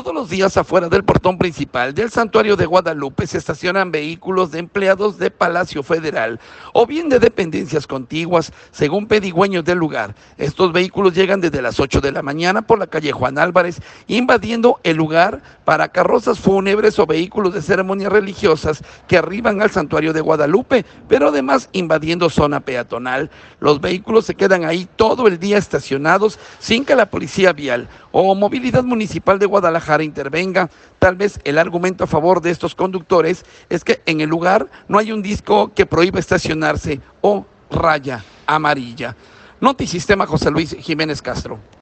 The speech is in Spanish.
Todos los días afuera del portón principal del Santuario de Guadalupe se estacionan vehículos de empleados de Palacio Federal o bien de dependencias contiguas, según pedigüeños del lugar. Estos vehículos llegan desde las 8 de la mañana por la calle Juan Álvarez, invadiendo el lugar para carrozas fúnebres o vehículos de ceremonias religiosas que arriban al Santuario de Guadalupe, pero además invadiendo zona peatonal. Los vehículos se quedan ahí todo el día estacionados sin que la policía vial o movilidad municipal de Guadalajara intervenga. Tal vez el argumento a favor de estos conductores es que en el lugar no hay un disco que prohíba estacionarse o raya amarilla. Notisistema, José Luis Jiménez Castro.